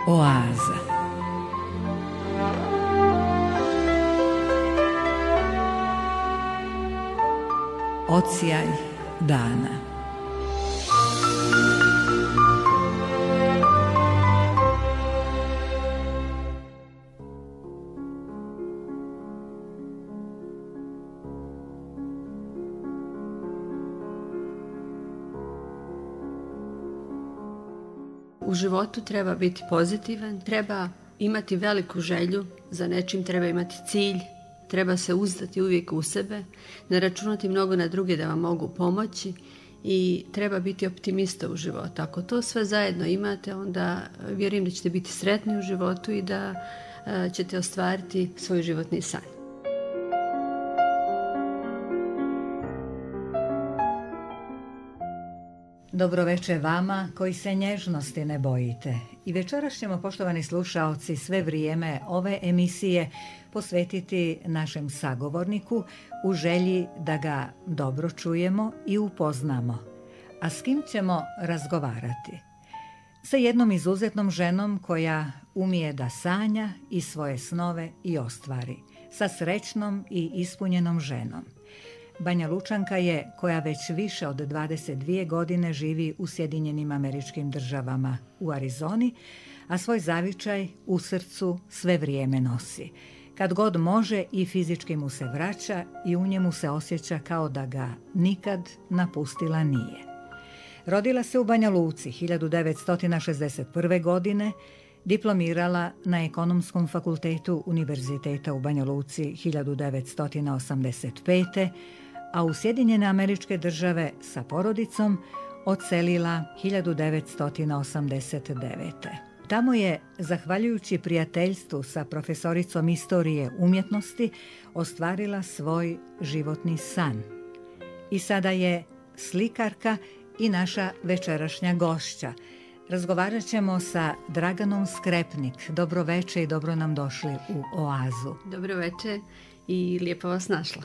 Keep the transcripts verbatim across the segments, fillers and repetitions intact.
Oaza. Odsjaj dana. U životu treba biti pozitivan, treba imati veliku želju, za nečim treba imati cilj, treba se uzdati uvijek u sebe, ne računati mnogo na druge da vam mogu pomoći i treba biti optimista u životu. Ako to sve zajedno imate, onda vjerujem da ćete biti sretni u životu i da ćete ostvariti svoj životni san. Dobro večer vama koji se nježnosti ne bojite. I večeras ćemo, poštovani slušaoci, sve vrijeme ove emisije posvetiti našem sagovorniku u želji da ga dobro čujemo i upoznamo. A s kim ćemo razgovarati? Sa jednom izuzetnom ženom koja umije da sanja i svoje snove i ostvari. Sa srećnom i ispunjenom ženom. Banja Lučanka je koja već više od dvadeset dvije godine živi u Sjedinjenim Američkim Državama u Arizoni, a svoj zavičaj u srcu sve vrijeme nosi. Kad god može i fizički mu se vraća i u njemu se osjeća kao da ga nikad napustila nije. Rodila se u Banja Luci hiljadu devetsto šezdeset prve. godine, diplomirala na Ekonomskom fakultetu Univerziteta u Banja Luci hiljadu devetsto osamdeset pete. a u Sjedinjene Američke Države sa porodicom odselila hiljadu devetsto osamdeset devete. Tamo je, zahvaljujući prijateljstvu sa profesoricom istorije umjetnosti, ostvarila svoj životni san. I sada je slikarka i naša večerašnja gošća. Razgovarat ćemo sa Draganom Skrepnik. Dobro večer i dobro nam došli u Oazu. Dobro večer i lijepo vas našla.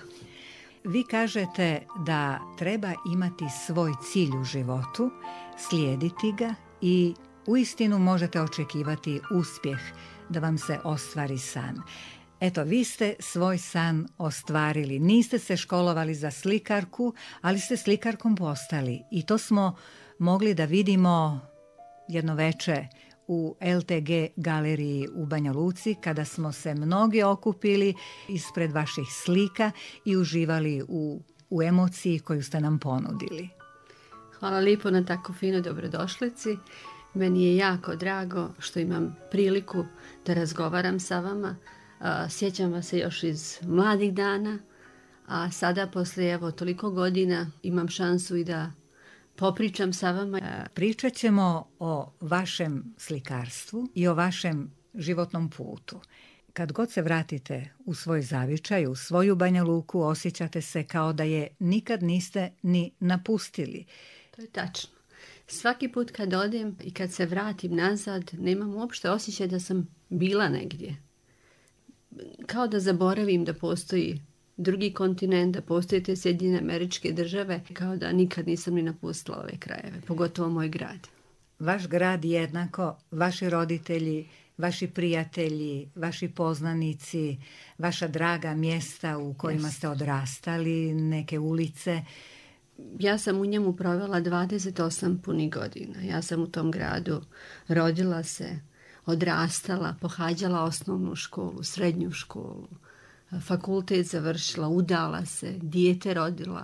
Vi kažete da treba imati svoj cilj u životu, slijediti ga i uistinu možete očekivati uspjeh da vam se ostvari san. Eto, vi ste svoj san ostvarili. Niste se školovali za slikarku, ali ste slikarkom postali. I to smo mogli da vidimo jedno veče u el te ge galeriji u Banja Luci, kada smo se mnogi okupili ispred vaših slika i uživali u, u emociji koju ste nam ponudili. Hvala lijepo na tako finoj dobrodošlici. Meni je jako drago što imam priliku da razgovaram sa vama. Sjećam vas se još iz mladih dana, a sada poslije evo toliko godina imam šansu i da popričam sa vama. Pričat ćemo o vašem slikarstvu i o vašem životnom putu. Kad god se vratite u svoj zavičaj, u svoju Banja Luku, osjećate se kao da je nikad niste ni napustili. To je tačno. Svaki put kad odem i kad se vratim nazad, nemam uopšte osjećaj da sam bila negdje. Kao da zaboravim da postoji drugi kontinent, da postoje te Sjedinjene Američke Države, kao da nikad nisam ni napustila ove krajeve, pogotovo moj grad. Vaš grad jednako, vaši roditelji, vaši prijatelji, vaši poznanici, vaša draga mjesta u kojima yes. ste odrastali, neke ulice. Ja sam u njemu provela dvadeset osam punih godina. Ja sam u tom gradu rodila se, odrastala, pohađala osnovnu školu, srednju školu, fakultet završila, udala se, dijete rodila.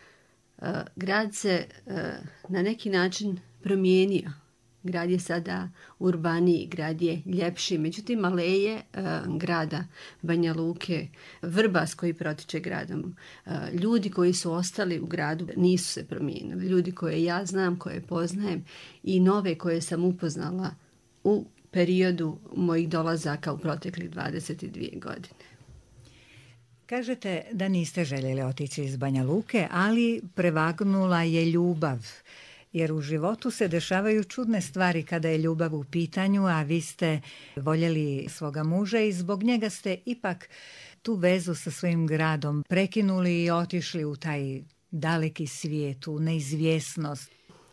Grad se na neki način promijenio. Grad je sada urbaniji, grad je ljepši. Međutim, aleje grada Banja Luke, Vrbas koji protiče gradom, ljudi koji su ostali u gradu nisu se promijenili. Ljudi koje ja znam, koje poznajem i nove koje sam upoznala u periodu mojih dolazaka u proteklih dvadeset dvije godine. Kažete da niste željeli otići iz Banja Luke, ali prevagnula je ljubav. Jer u životu se dešavaju čudne stvari kada je ljubav u pitanju, a vi ste voljeli svoga muža i zbog njega ste ipak tu vezu sa svojim gradom prekinuli i otišli u taj daleki svijet, u neizvjesnost.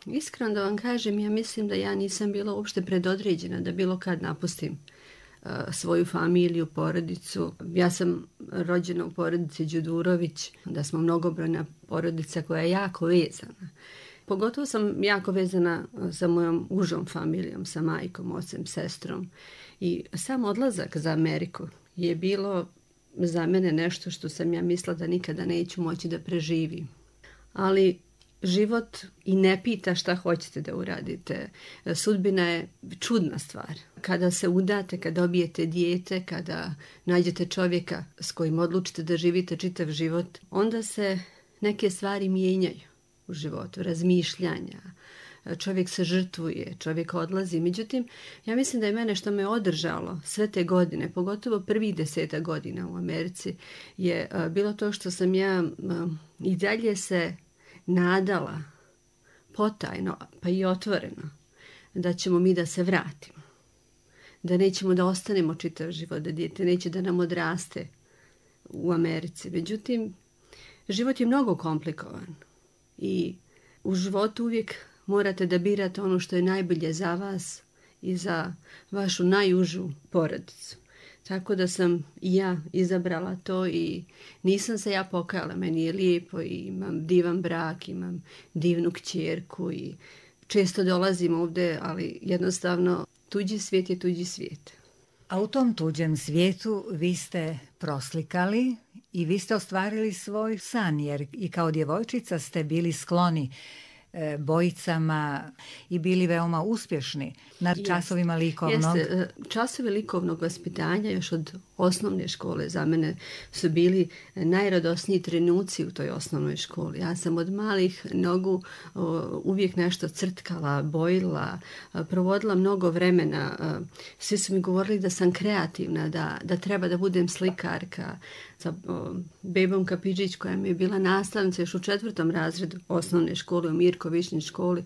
Iskreno da vam kažem, ja mislim da ja nisam bila uopšte predodređena da bilo kad napustim uh, svoju familiju, porodicu. Ja sam rođena u porodici Đudurović, da smo mnogobrojna porodica koja je jako vezana. Pogotovo sam jako vezana sa mojom užom familijom, sa majkom, ocem, sestrom. I sam odlazak za Ameriku je bilo za mene nešto što sam ja mislila da nikada neću moći da preživim. Ali život i ne pita šta hoćete da uradite. Sudbina je čudna stvar. Kada se udate, kada dobijete dijete, kada nađete čovjeka s kojim odlučite da živite čitav život, onda se neke stvari mijenjaju u životu, razmišljanja. Čovjek se žrtvuje, čovjek odlazi. Međutim, ja mislim da je mene što me održalo sve te godine, pogotovo prvih deseta godina u Americi, je bilo to što sam ja i dalje se nadala potajno, pa i otvoreno, da ćemo mi da se vratimo. Da nećemo da ostanemo čitav život, da dijete neće da nam odraste u Americi. Međutim, život je mnogo komplikovan i u životu uvijek morate da birate ono što je najbolje za vas i za vašu najužu porodicu. Tako da sam i ja izabrala to i nisam se ja pokajala. Meni je lijepo i imam divan brak, imam divnu kćerku i često dolazim ovdje, ali jednostavno tuđi svijet je tuđi svijet. A u tom tuđem svijetu vi ste proslikali i vi ste ostvarili svoj san, jer i kao djevojčica ste bili skloni bojicama i bili veoma uspješni na časovima likovnog. Jeste, časovi likovnog vaspitanja još od osnovne škole za mene su bili najradosniji trenuci u toj osnovnoj školi. Ja sam od malih nogu uvijek nešto crtkala, bojila, provodila mnogo vremena. Svi su mi govorili da sam kreativna, da, da treba da budem slikarka. Sa Bebom Kapidžić, koja mi je bila nastavnica još u četvrtom razredu osnovne škole u Mirko Višnji školi,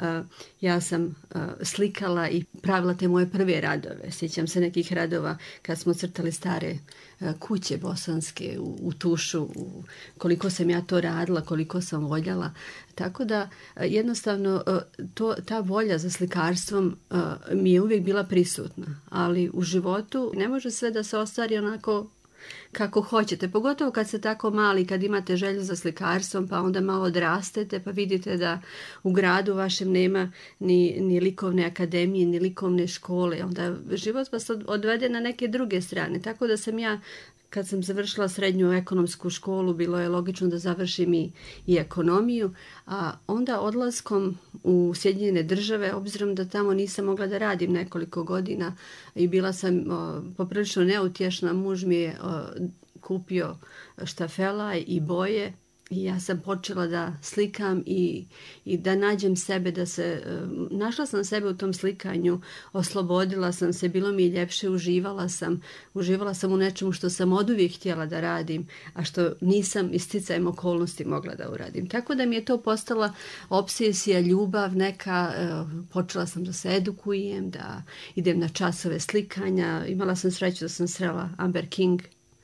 ja sam slikala i pravila te moje prve radove. Sjećam se nekih radova kad smo crtali stare kuće bosanske u, u tušu, u, koliko sam ja to radila, koliko sam voljela. Tako da jednostavno to, ta volja za slikarstvom mi je uvijek bila prisutna. Ali u životu ne može sve da se ostvari onako kako hoćete, pogotovo kad ste tako mali, kad imate želju za slikarstvom, pa onda malo odrastete, pa vidite da u gradu vašem nema ni, ni likovne akademije, ni likovne škole, onda život vas odvede na neke druge strane. Tako da sam ja, kad sam završila srednju ekonomsku školu, bilo je logično da završim i, i ekonomiju, a onda odlaskom u Sjedinjene Države, obzirom da tamo nisam mogla da radim nekoliko godina i bila sam o, poprilično neutješna, muž mi je o, kupio štafela i boje i ja sam počela da slikam i, i da nađem sebe, da se, našla sam sebe u tom slikanju, oslobodila sam se, bilo mi je ljepše, uživala sam, uživala sam u nečemu što sam oduvijek htjela da radim, a što nisam isticajem okolnosti mogla da uradim. Tako da mi je to postala obsesija, ljubav neka, počela sam da se edukujem, da idem na časove slikanja, imala sam sreću da sam srela Amber King,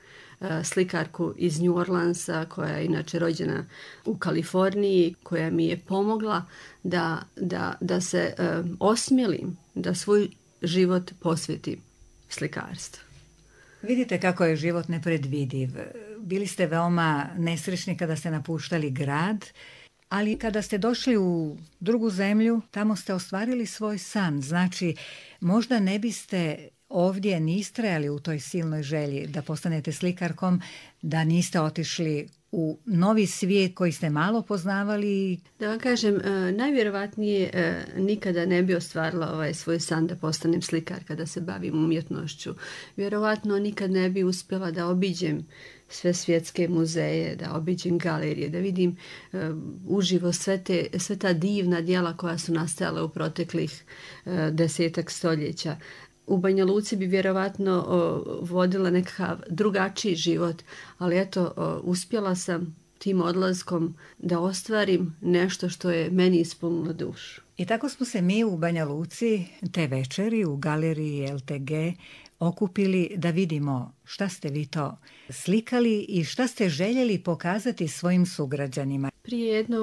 slikarku iz New Orleansa, koja je inače rođena u Kaliforniji, koja mi je pomogla da, da, da se um, osmijelim, da svoj život posvetim slikarstvu. Vidite kako je život nepredvidiv. Bili ste veoma nesrećni kada ste napuštali grad, ali kada ste došli u drugu zemlju, tamo ste ostvarili svoj san. Znači, možda ne biste ovdje ni istrajali u toj silnoj želji da postanete slikarkom, da niste otišli u novi svijet koji ste malo poznavali. Da vam kažem, najvjerovatnije nikada ne bi ostvarila ovaj svoj san da postanem slikar kada se bavim umjetnošću. Vjerovatno nikad ne bi uspjela da obiđem sve svjetske muzeje, da obiđem galerije, da vidim uh, uživo sve, te, sve ta divna djela koja su nastajala u proteklih uh, desetak stoljeća. U Banja Luci bi vjerovatno o, vodila nekakav drugačiji život, ali eto, o, uspjela sam tim odlaskom da ostvarim nešto što je meni ispunilo dušu. I tako smo se mi u Banja Luci te večeri u galeriji L T G okupili da vidimo šta ste vi to slikali i šta ste željeli pokazati svojim sugrađanima. Prije jedno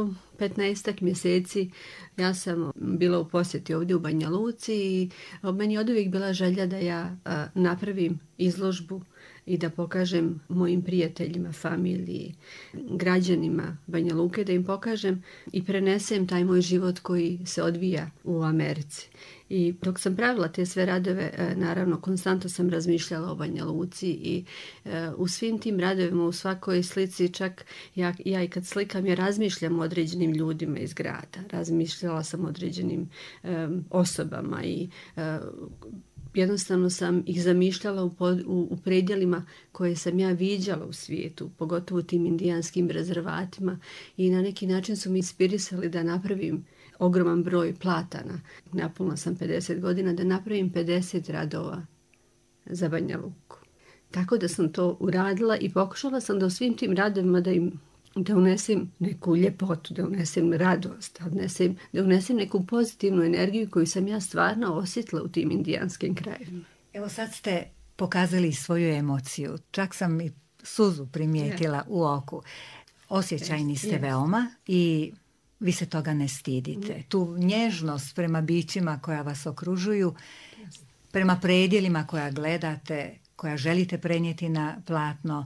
petnaestak mjeseci ja sam bila u posjeti ovdje u Banja Luci i meni je od uvijek bila želja da ja a, napravim izložbu i da pokažem mojim prijateljima, familiji, građanima Banja Luke, da im pokažem i prenesem taj moj život koji se odvija u Americi. I dok sam pravila te sve radove, naravno, konstantno sam razmišljala o Banja Luci i e, u svim tim radovima, u svakoj slici, čak ja, ja i kad slikam, ja razmišljam o određenim ljudima iz grada. Razmišljala sam o određenim e, osobama i e, jednostavno sam ih zamišljala u, pod, u, u predjelima koje sam ja viđala u svijetu, pogotovo u tim indijanskim rezervatima i na neki način su mi inspirisali da napravim ogroman broj platana. Napunila sam pedeset godina da napravim pedeset radova za Banja Luku. Tako da sam to uradila i pokušala sam da u svim tim radovima da im da unesem neku ljepotu, da unesem radost, da unesem, da unesem neku pozitivnu energiju koju sam ja stvarno osjetila u tim indijanskim krajevima. Evo sad ste pokazali svoju emociju. Čak sam i suzu primijetila yeah. u oku. Osjećajni ste yes. veoma i vi se toga ne stidite. Mm. Tu nježnost prema bićima koja vas okružuju, yes. prema predjelima koja gledate, koja želite prenijeti na platno.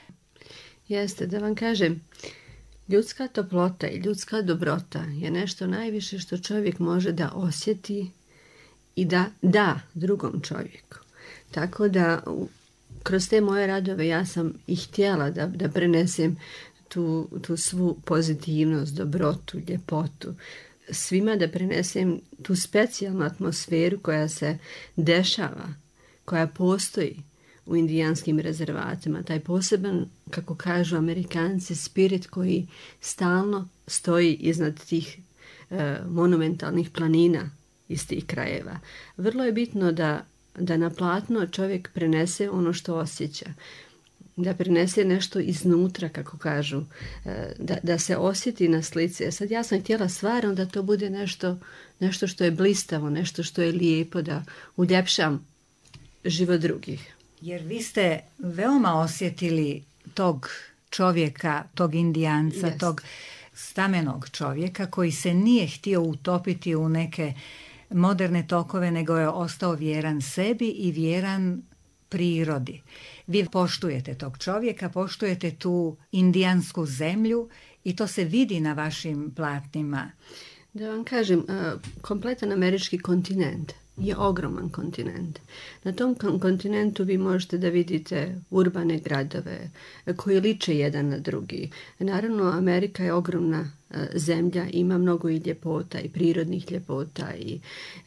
Jeste, da vam kažem, ljudska toplota i ljudska dobrota je nešto najviše što čovjek može da osjeti i da da drugom čovjeku. Tako da kroz te moje radove ja sam i htjela da, da prenesem tu, tu svu pozitivnost, dobrotu, ljepotu. Svima da prenesem tu specijalnu atmosferu koja se dešava, koja postoji u indijanskim rezervatima, taj poseban, kako kažu Amerikanci, spirit koji stalno stoji iznad tih e, monumentalnih planina iz tih krajeva. Vrlo je bitno da, da na platno čovjek prenese ono što osjeća, da prenese nešto iznutra, kako kažu, e, da, da se osjeti na slici. Sad ja sam htjela stvarno da to bude nešto, nešto što je blistavo, nešto što je lijepo, da uljepšam život drugih. Jer vi ste veoma osjetili tog čovjeka, tog Indijanca, yes. tog stamenog čovjeka koji se nije htio utopiti u neke moderne tokove, nego je ostao vjeran sebi i vjeran prirodi. Vi poštujete tog čovjeka, poštujete tu indijansku zemlju i to se vidi na vašim platnima. Da vam kažem, kompletan američki kontinent je ogroman kontinent. Na tom kontinentu vi možete da vidite urbane gradove koji liče jedan na drugi. Naravno, Amerika je ogromna zemlja, ima mnogo i ljepota i prirodnih ljepota i,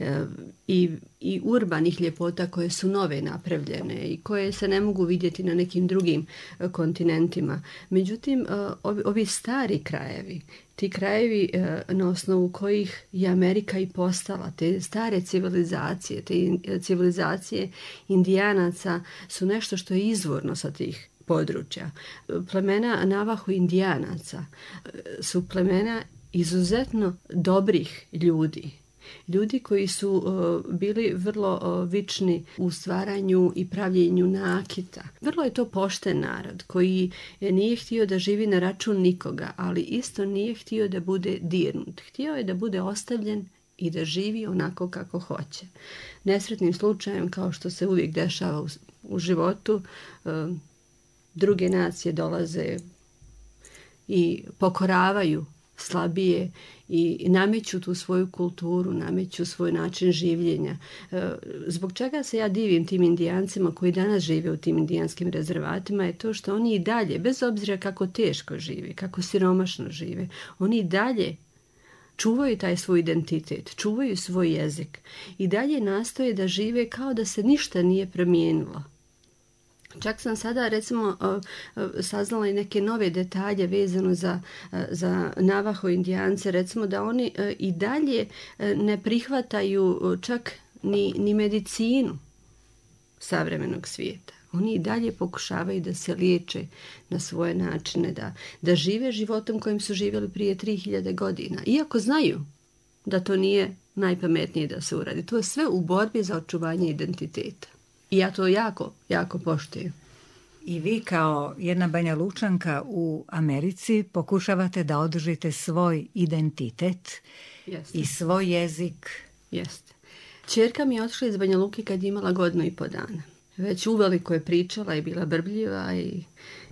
i, i urbanih ljepota koje su nove napravljene i koje se ne mogu vidjeti na nekim drugim kontinentima. Međutim, ovi, ovi stari krajevi, ti krajevi na osnovu kojih je Amerika i postala, te stare civilizacije, te civilizacije Indijanaca su nešto što je izvorno sa tih područja. Plemena Navaho Indijanaca su plemena izuzetno dobrih ljudi. Ljudi koji su uh, bili vrlo uh, vični u stvaranju i pravljenju nakita. Vrlo je to pošten narod koji nije htio da živi na račun nikoga, ali isto nije htio da bude dirnut. Htio je da bude ostavljen i da živi onako kako hoće. Nesretnim slučajem, kao što se uvijek dešava u, u životu, uh, druge nacije dolaze i pokoravaju slabije i nameću tu svoju kulturu, nameću svoj način življenja. Zbog čega se ja divim tim Indijancima koji danas žive u tim indijanskim rezervatima je to što oni i dalje, bez obzira kako teško žive, kako siromašno žive, oni i dalje čuvaju taj svoj identitet, čuvaju svoj jezik i dalje nastoje da žive kao da se ništa nije promijenilo. Čak sam sada, recimo, saznala i neke nove detalje vezano za, za Navaho Indijance, recimo da oni i dalje ne prihvataju čak ni, ni medicinu savremenog svijeta. Oni i dalje pokušavaju da se liječe na svoje načine, da, da žive životom kojim su živjeli prije tri hiljade godina. Iako znaju da to nije najpametnije da se uradi. To je sve u borbi za očuvanje identiteta. I ja to jako, jako poštujem. I vi kao jedna Banja Lučanka u Americi pokušavate da održite svoj identitet Jeste. i svoj jezik. Jeste. Ćerka mi je otišla iz Banja Luke kad je imala godinu i po dana. Već uveliko je pričala i bila brbljiva i,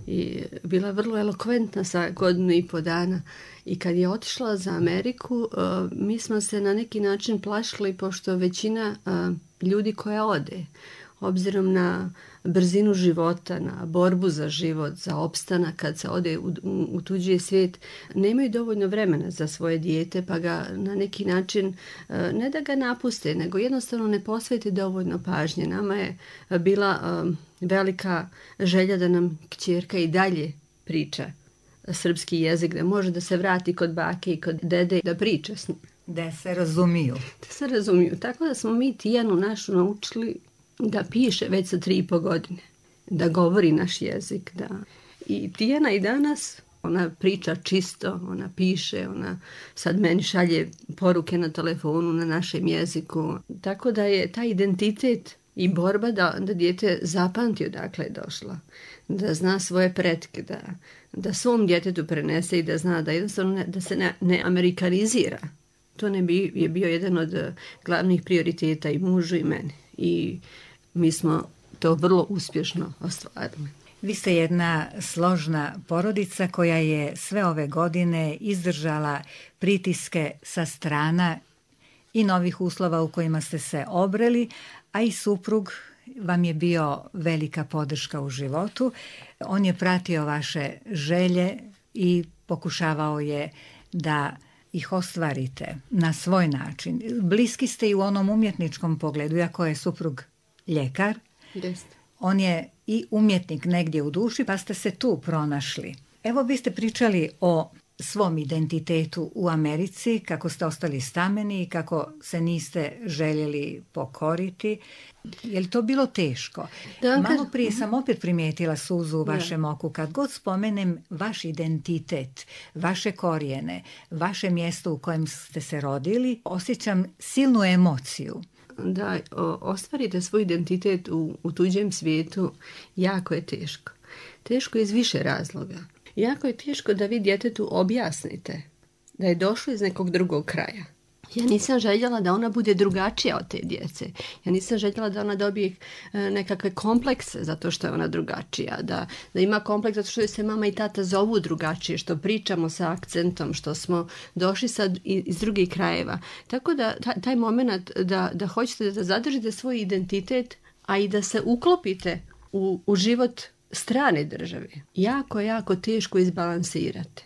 i bila vrlo elokventna sa godinu i po dana. I kad je otišla za Ameriku, uh, mi smo se na neki način plašili, pošto većina uh, ljudi koja ode, obzirom na brzinu života, na borbu za život, za opstanak kad se ode u, u, u tuđi svijet, nemaju dovoljno vremena za svoje dijete, pa ga na neki način, ne da ga napuste, nego jednostavno ne posvete dovoljno pažnje. Nama je bila um, velika želja da nam kćerka i dalje priča srpski jezik, da može da se vrati kod bake i kod dede da priča s njim. Da se razumiju. Da se razumiju. Tako da smo mi Tijanu našu naučili da piše već sa tri i po godine, da govori naš jezik. Da. I Tijana i danas, ona priča čisto, ona piše, ona sad meni šalje poruke na telefonu na našem jeziku. Tako da je taj identitet i borba da, da dijete zapamti odakle je došla, da zna svoje pretke, da, da svom djetetu prenese i da zna da jednostavno ne, da se ne, ne amerikanizira. To ne bi, je bio jedan od glavnih prioriteta i mužu i meni. I mi smo to vrlo uspješno ostvarili. Vi ste jedna složna porodica koja je sve ove godine izdržala pritiske sa strana i novih uslova u kojima ste se obreli, a i suprug vam je bio velika podrška u životu. On je pratio vaše želje i pokušavao je da ih ostvarite na svoj način. Bliski ste i u onom umjetničkom pogledu, iako je suprug ljekar. Jeste. On je i umjetnik negdje u duši, pa ste se tu pronašli. Evo, vi ste pričali o svom identitetu u Americi, kako ste ostali stameni i kako se niste željeli pokoriti. Je li to bilo teško? Da, Malo prije sam opet primijetila suzu u vašem ja. oku. Kad god spomenem vaš identitet, vaše korijene, vaše mjesto u kojem ste se rodili, osjećam silnu emociju. Da ostvarite svoj identitet u, u tuđem svijetu jako je teško. Teško je iz više razloga. Jako je teško da vi djetetu objasnite da je došlo iz nekog drugog kraja. Ja nisam željela da ona bude drugačija od te djece. Ja nisam željela da ona dobije nekakve komplekse zato što je ona drugačija. Da, da ima kompleks zato što se mama i tata zovu drugačije, što pričamo sa akcentom, što smo došli sad iz drugih krajeva. Tako da taj moment da, da hoćete da zadržite svoj identitet, a i da se uklopite u, u život strane države, jako, jako teško izbalansirate.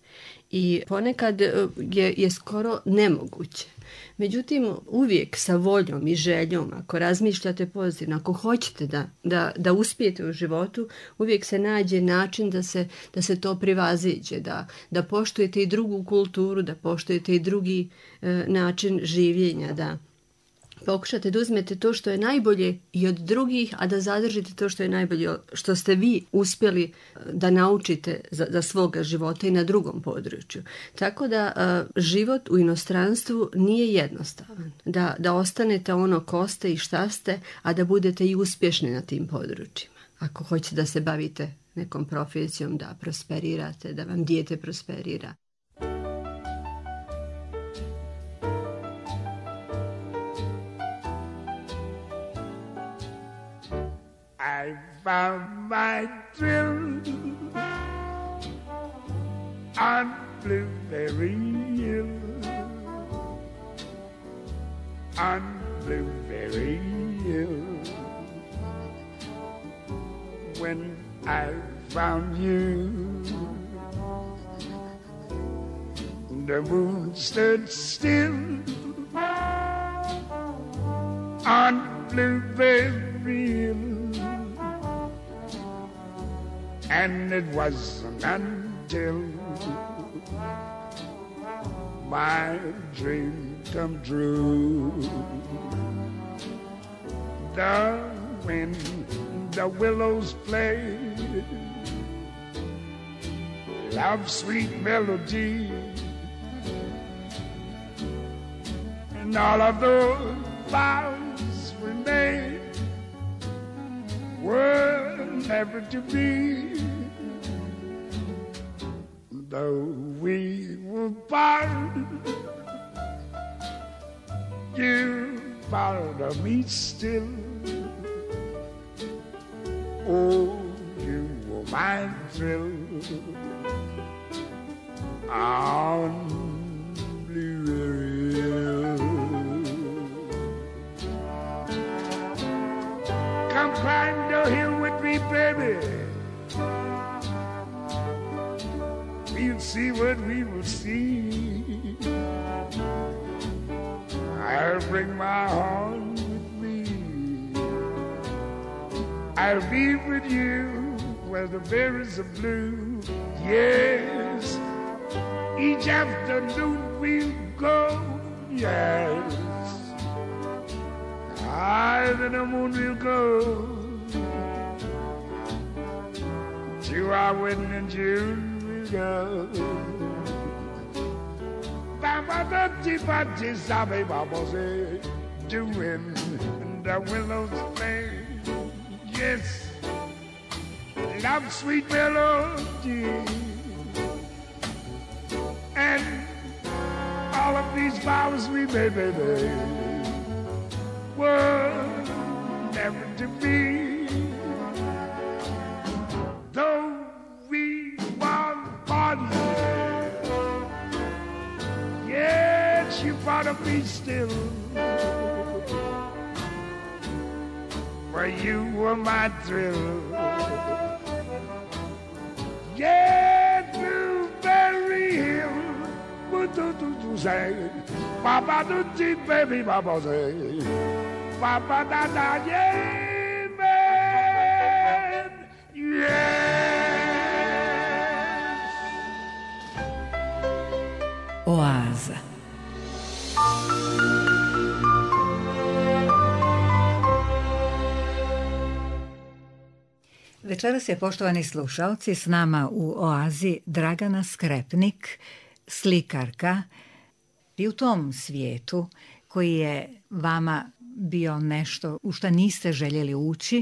I ponekad je, je skoro nemoguće. Međutim, uvijek sa voljom i željom, ako razmišljate pozitivno, ako hoćete da, da, da uspijete u životu, uvijek se nađe način da se, da se to privaziđe, da, da poštujete i drugu kulturu, da poštujete i drugi e, način življenja, da pokušate da uzmete to što je najbolje i od drugih, a da zadržite to što je najbolje, što ste vi uspjeli da naučite za, za svoga života i na drugom području. Tako da uh, život u inostranstvu nije jednostavan. Da, da ostanete ono ko ste i šta ste, a da budete i uspješni na tim područjima. Ako hoćete da se bavite nekom profesijom, da prosperirate, da vam dijete prosperira. I found my thrill on Blueberry Hill, on Blueberry Hill. When I found you, the moon stood still on Blueberry Hill. And it wasn't until my dream come true. The wind, the willows play love sweet melody, and all of those vows we made were never to be. Though we were part, you part of me still. Oh, you were my thrill on Blue Hill. Come climb the hill with me, baby. We'll see what we will see. I'll bring my heart with me. I'll be with you where the berries are blue. Yes, each afternoon we'll go. Yes, higher than the moon we'll go to our wedding in June. Go. Baba da ti ba ti sabe babose doing the willows play. Yes, love sweet melody, and all of these vows we made, baby, were never to be. Though yes, you part of me still, for you were my thrill. Yeah, Blueberry Hill, what do you say? Papa do ti baby, Papa say, Papa da da, yeah, man, yeah. Oaza. Večeras je, poštovani slušalci, s nama u Oazi Dragana Skrepnik, slikarka. I u tom svijetu koji je vama bio nešto u što niste željeli ući,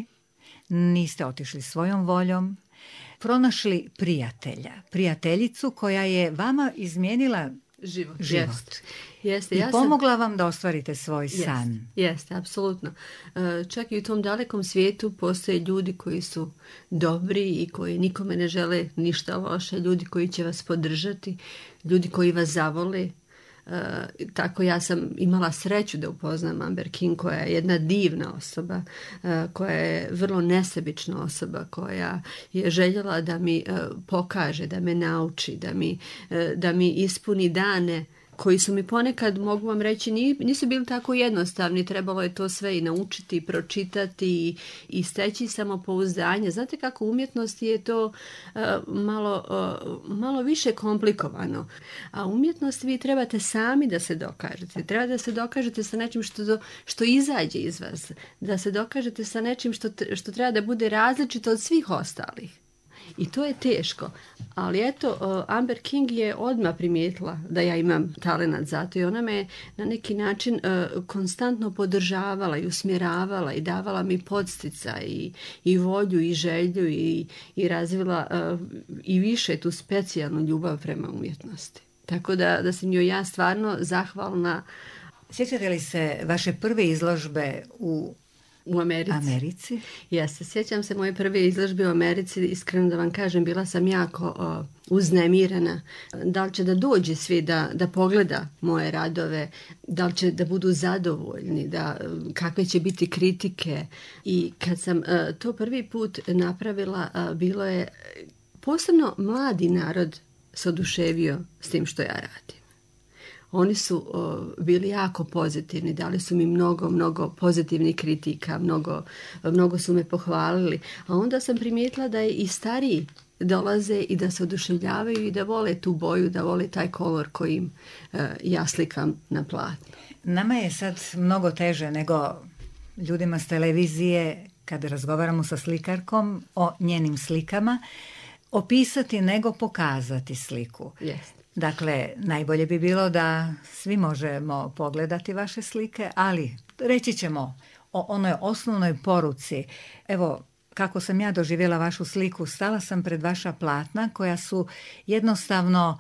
niste otišli svojom voljom, pronašli prijatelja, prijateljicu koja je vama izmijenila život. život. Jest. Jeste, I ja pomogla sam... vam da ostvarite svoj Jest, san. Jeste, apsolutno. Čak i u tom dalekom svijetu postoje ljudi koji su dobri i koji nikome ne žele ništa loše, ljudi koji će vas podržati, ljudi koji vas zavole. Uh, tako ja sam imala sreću da upoznam Amber King, koja je jedna divna osoba, uh, koja je vrlo nesebična osoba, koja je željela da mi uh, pokaže, da me nauči, da mi, uh, da mi ispuni dane koji su mi ponekad, mogu vam reći, nisu bili tako jednostavni. Trebalo je to sve i naučiti, i pročitati i, i steći samopouzdanje. Znate kako u umjetnosti je to uh, malo, uh, malo više komplikovano. A umjetnost vi trebate sami da se dokažete. Treba da se dokažete sa nečim što, što izađe iz vas. Da se dokažete sa nečim što, što treba da bude različito od svih ostalih. I to je teško. Ali eto, Amber King je odmah primijetila da ja imam talenat za to i ona me na neki način uh, konstantno podržavala i usmjeravala i davala mi podstica i, i volju i želju i, i razvila uh, i više tu specijalnu ljubav prema umjetnosti. Tako da, da sam joj ja stvarno zahvalna. Sjećate li se vaše prve izložbe u U Americi. Americi? Jeste, sjećam se moje prve izložbe u Americi, iskreno da vam kažem, bila sam jako o, uznemirena. Da li će da dođe svi da, da pogleda moje radove, da li će da budu zadovoljni, da, kakve će biti kritike. I kad sam o, to prvi put napravila, o, bilo je, posebno mladi narod se oduševio s tim što ja radim. Oni su o, bili jako pozitivni, dali su mi mnogo, mnogo pozitivnih kritika, mnogo, mnogo su me pohvalili. A onda sam primijetila da je i stariji dolaze i da se oduševljavaju i da vole tu boju, da vole taj kolor kojim e, ja slikam na platnu. Nama je sad mnogo teže nego ljudima s televizije, kada razgovaramo sa slikarkom o njenim slikama, opisati nego pokazati sliku. Jeste. Dakle, najbolje bi bilo da svi možemo pogledati vaše slike, ali reći ćemo o onoj osnovnoj poruci. Evo, kako sam ja doživjela vašu sliku, stala sam pred vaša platna koja su jednostavno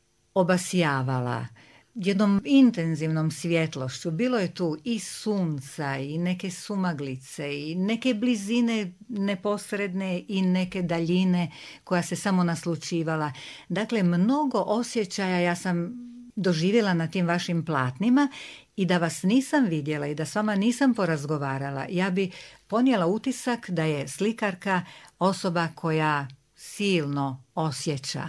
obasjavala jednom intenzivnom svjetlošću. Bilo je tu i sunca i neke sumaglice i neke blizine neposredne i neke daljine koja se samo naslučivala. Dakle, mnogo osjećaja ja sam doživjela na tim vašim platnima i da vas nisam vidjela i da s vama nisam porazgovarala, ja bi ponijela utisak da je slikarka osoba koja silno osjeća.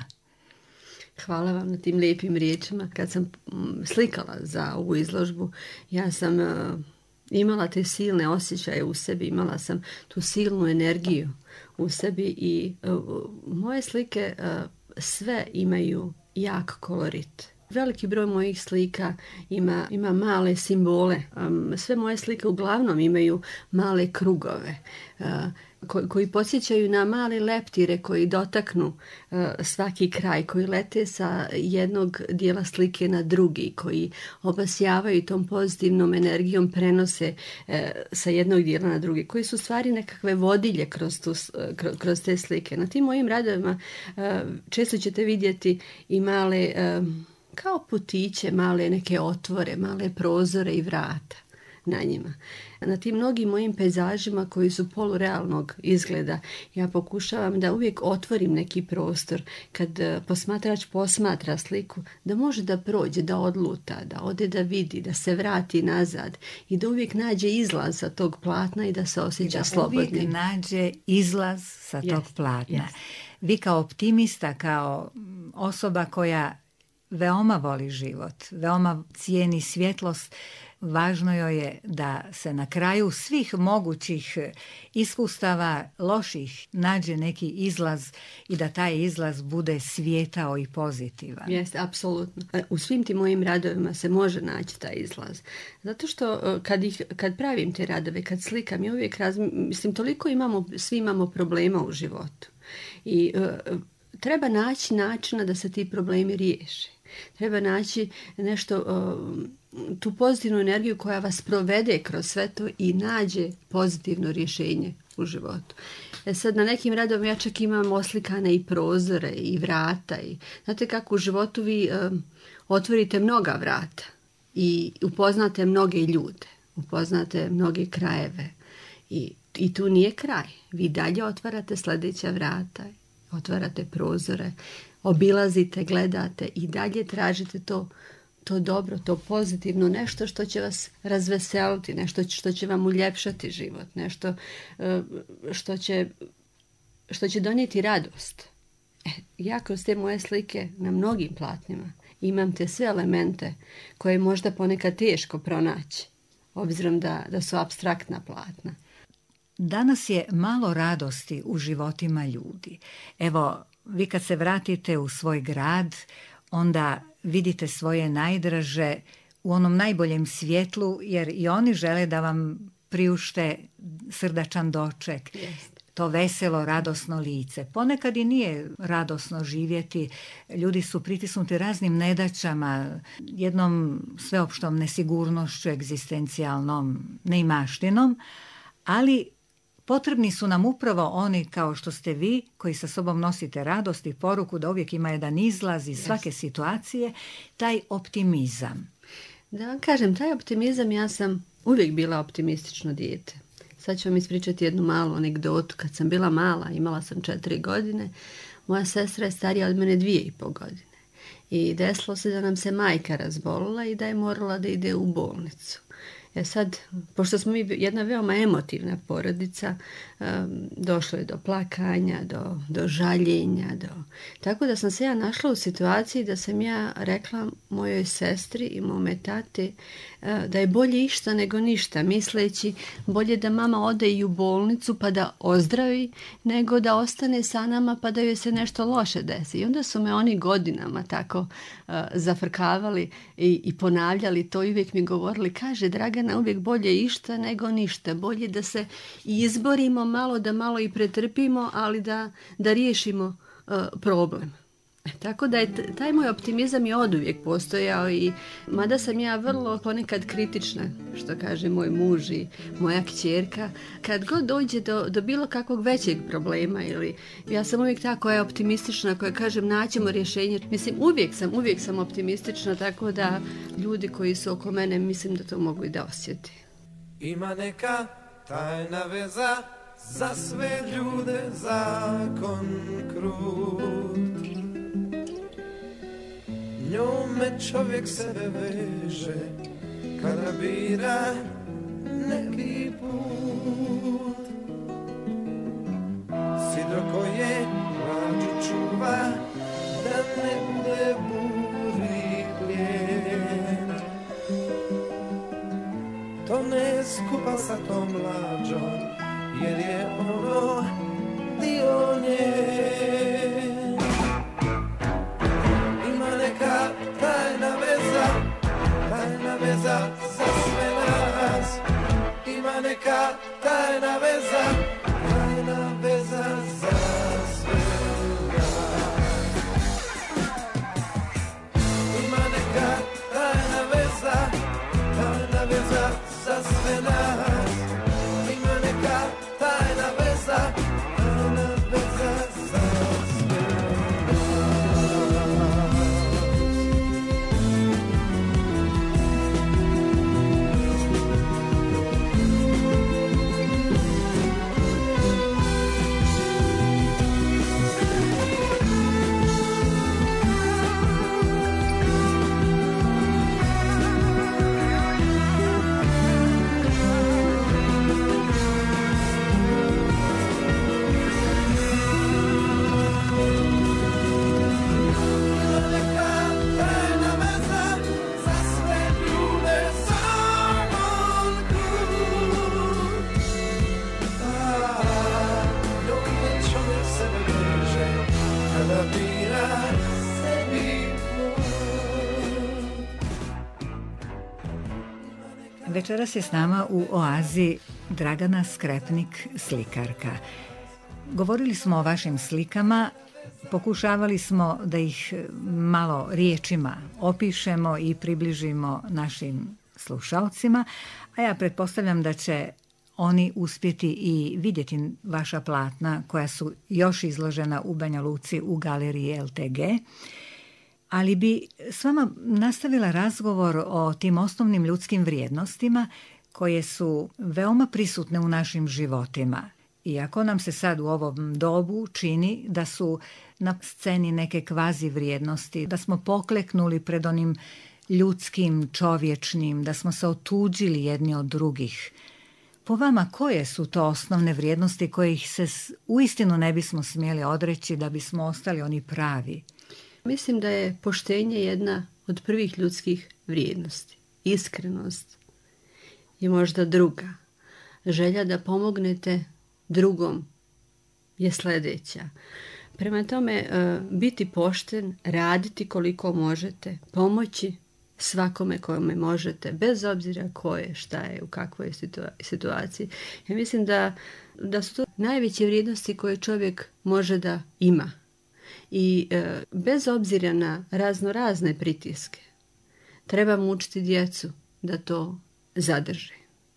Hvala vam na tim lijepim riječima. Kad sam slikala za ovu izložbu, ja sam uh, imala te silne osjećaje u sebi, imala sam tu silnu energiju u sebi i uh, moje slike uh, sve imaju jak kolorit. Veliki broj mojih slika ima, ima male simbole. Um, sve moje slike uglavnom imaju male krugove uh, ko, koji podsjećaju na male leptire koji dotaknu uh, svaki kraj, koji lete sa jednog dijela slike na drugi, koji obasjavaju tom pozitivnom energijom, prenose uh, sa jednog dijela na drugi, koji su stvari nekakve vodilje kroz, tu, kroz, kroz te slike. Na tim mojim radovima uh, često ćete vidjeti i male... Uh, kao putiće, male neke otvore, male prozore i vrata na njima. Na tim mnogim mojim pejzažima koji su polurealnog izgleda, ja pokušavam da uvijek otvorim neki prostor kad posmatrač posmatra sliku, da može da prođe, da odluta, da ode da vidi, da se vrati nazad i da uvijek nađe izlaz sa tog platna i da se osjeća slobodnim. Da uvijek nađe izlaz sa tog yes, platna. Yes. Vi kao optimista, kao osoba koja veoma voli život, veoma cijeni svjetlost, važno joj je da se na kraju svih mogućih iskustava loših nađe neki izlaz i da taj izlaz bude svijetao i pozitivan. Jeste, apsolutno. U svim tim mojim radovima se može naći taj izlaz. Zato što kad, ih, kad pravim te radove, kad slikam, ja uvijek razmi, mislim, toliko imamo, svi imamo problema u životu. I uh, treba naći načina da se ti problemi riješe. Treba naći nešto, uh, tu pozitivnu energiju koja vas provede kroz sve to i nađe pozitivno rješenje u životu. E sad, na nekim radovima ja čak imam oslikane i prozore i vrata. I, znate kako u životu vi uh, otvorite mnoga vrata i upoznate mnoge ljude, upoznate mnoge krajeve. I, i tu nije kraj. Vi dalje otvarate sljedeća vrata, otvarate prozore, obilazite, gledate i dalje tražite to, to dobro, to pozitivno, nešto što će vas razveseliti, nešto što će vam uljepšati život, nešto što će, što će donijeti radost. E, ja kroz te moje slike na mnogim platnima imam te sve elemente koje je možda ponekad teško pronaći, obzirom da, da su apstraktna platna. Danas je malo radosti u životima ljudi. Evo, vi kad se vratite u svoj grad, onda vidite svoje najdraže u onom najboljem svjetlu, jer i oni žele da vam priušte srdačan doček. Yes. To veselo, radosno lice. Ponekad i nije radosno živjeti. Ljudi su pritisnuti raznim nedaćama, jednom sveopštom nesigurnošću, egzistencijalnom neimaštinom, ali potrebni su nam upravo oni kao što ste vi, koji sa sobom nosite radost i poruku da uvijek ima jedan izlaz iz svake situacije, taj optimizam. Da vam kažem, taj optimizam, ja sam uvijek bila optimistično dijete. Sad ću vam ispričati jednu malu anegdotu. Kad sam bila mala, imala sam četiri godine, moja sestra je starija od mene dvije i pol godine. I desilo se da nam se majka razbolila i da je morala da ide u bolnicu. E sad, pošto smo mi jedna veoma emotivna porodica, um, došlo je do plakanja, do, do žaljenja. Do... Tako da sam se ja našla u situaciji da sam ja rekla mojoj sestri i mome tati uh, da je bolje išta nego ništa, misleći bolje da mama ode i u bolnicu pa da ozdravi, nego da ostane sa nama pa da joj se nešto loše desi. I onda su me oni godinama tako uh, zafrkavali i, i ponavljali to i uvijek mi govorili, kaže Dragana, uvijek bolje išta nego ništa. Bolje da se izborimo malo, da malo i pretrpimo, ali da, da riješimo uh, problem. Tako da je t- taj moj optimizam je oduvijek postojao i mada sam ja vrlo ponekad kritična, što kaže moj muž i moja kćerka, kad god dođe do, do bilo kakvog većeg problema ili ja sam uvijek ta koja je optimistična, koja kažem naćemo rješenje. Mislim uvijek sam, uvijek sam optimistična, tako da ljudi koji su oko mene mislim da to mogu i da osjeti. Ima neka tajna veza za sve ljude, zakon krut. Njome čovjek sebe veže kada bira neki put. Sidro koje mlađu čuva da ne bude buri plijen. To ne skupa sa tom mlađom jer je ono dio nje. Neka tajna veza, tajna veza za sve nas. Ima neka tajna veza, tajna veza za sve nas. Ima neka tajna veza, tajna veza za sve nas. Ima neka tajna veza, tajna veza za sve nas. Večeras je s nama u Oazi Dragana Skrepnik, slikarka. Govorili smo o vašim slikama, pokušavali smo da ih malo riječima opišemo i približimo našim slušalcima, a ja pretpostavljam da će oni uspjeti i vidjeti vaša platna koja su još izložena u Banja Luci u galeriji L T G. Ali bi s vama nastavila razgovor o tim osnovnim ljudskim vrijednostima koje su veoma prisutne u našim životima. Iako nam se sad u ovom dobu čini da su na sceni neke kvazi vrijednosti, da smo pokleknuli pred onim ljudskim, čovječnim, da smo se otuđili jedni od drugih. Po vama, koje su to osnovne vrijednosti kojih se uistinu ne bismo smjeli odreći da bismo ostali oni pravi? Mislim da je poštenje jedna od prvih ljudskih vrijednosti. Iskrenost je možda druga. Želja da pomognete drugom je sljedeća. Prema tome, biti pošten, raditi koliko možete, pomoći svakome kome možete, bez obzira ko je, šta je, u kakvoj situaciji. Ja mislim da, da su to najveće vrijednosti koje čovjek može da ima. I e, bez obzira na razno razne pritiske, trebamo učiti djecu da to zadrže,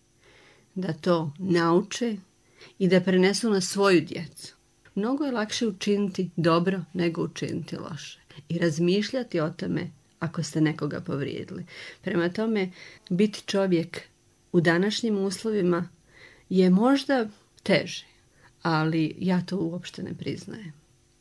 da to nauče i da prenesu na svoju djecu. Mnogo je lakše učiniti dobro nego učiniti loše i razmišljati o tome ako ste nekoga povrijedili. Prema tome, biti čovjek u današnjim uslovima je možda teže, ali ja to uopšte ne priznajem.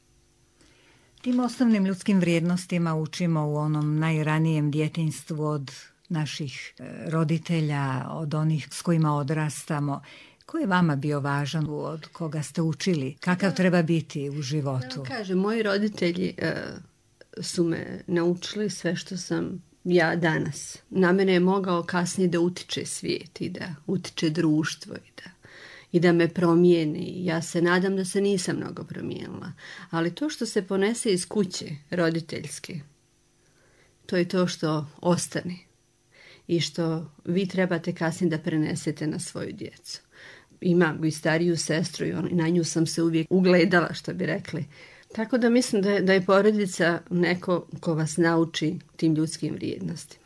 Tim osnovnim ljudskim vrijednostima učimo u onom najranijem djetinjstvu od naših roditelja, od onih s kojima odrastamo. Ko je vama bio važan, od koga ste učili? Kakav treba biti u životu? Ja kažem, moji roditelji uh, su me naučili sve što sam ja danas. Na mene je mogao kasnije da utiče svijet i da utiče društvo i da i da me promijeni. Ja se nadam da se nisam mnogo promijenila. Ali to što se ponese iz kuće roditeljske, to je to što ostane i što vi trebate kasnije da prenesete na svoju djecu. Imam i stariju sestru i na nju sam se uvijek ugledala, što bi rekli. Tako da mislim da je, da je porodica neko ko vas nauči tim ljudskim vrijednostima.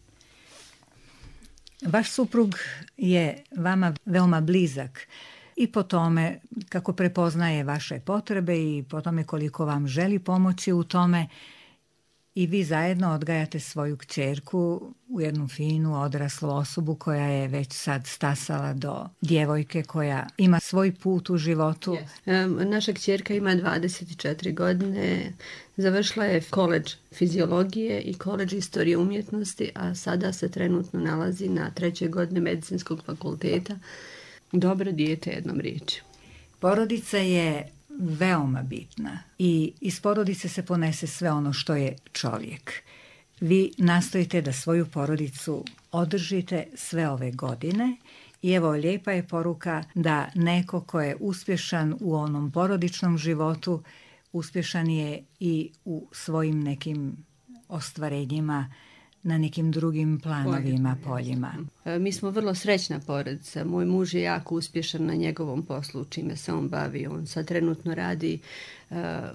Vaš suprug je vama veoma blizak i po tome kako prepoznaje vaše potrebe i po tome koliko vam želi pomoći u tome. I vi zajedno odgajate svoju kćerku u jednu finu, odraslu osobu koja je već sad stasala do djevojke koja ima svoj put u životu. Yes. Naša kćerka ima dvadeset četiri godine, završila je koledž fiziologije i koledž istorije umjetnosti, a sada se trenutno nalazi na trećoj godini medicinskog fakulteta. Dobro dijete, jednom riječju. Porodica je veoma bitna i iz porodice se ponese sve ono što je čovjek. Vi nastojite da svoju porodicu održite sve ove godine i evo lijepa je poruka da neko ko je uspješan u onom porodičnom životu, uspješan je i u svojim nekim ostvarenjima na nekim drugim planovima, poljima. Mi smo vrlo srećna porodica. Moj muž je jako uspješan na njegovom poslu, čime se on bavi. On sad trenutno radi uh,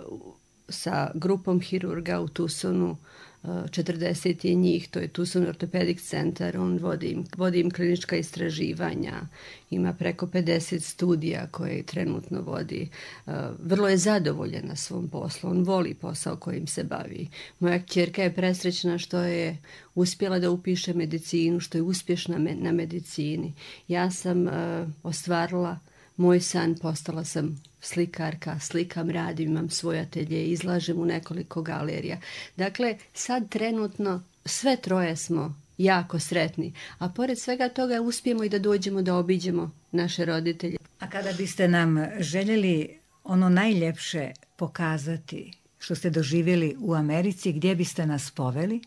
sa grupom hirurga u Tucsonu. četrdeset je njih, to je Tucson Orthopedic Center, on vodi im, vodi im klinička istraživanja, ima preko pedeset studija koje trenutno vodi. Vrlo je zadovoljan na svom poslu, on voli posao kojim se bavi. Moja kćerka je presrećna što je uspjela da upiše medicinu, što je uspješna na medicini. Ja sam uh, ostvarila moj san, postala sam slikarka, slikam, radim, imam svoj atelje, izlažem u nekoliko galerija. Dakle, sad trenutno sve troje smo jako sretni, a pored svega toga uspijemo i da dođemo da obiđemo naše roditelje. A kada biste nam željeli ono najljepše pokazati što ste doživjeli u Americi, gdje biste nas poveli?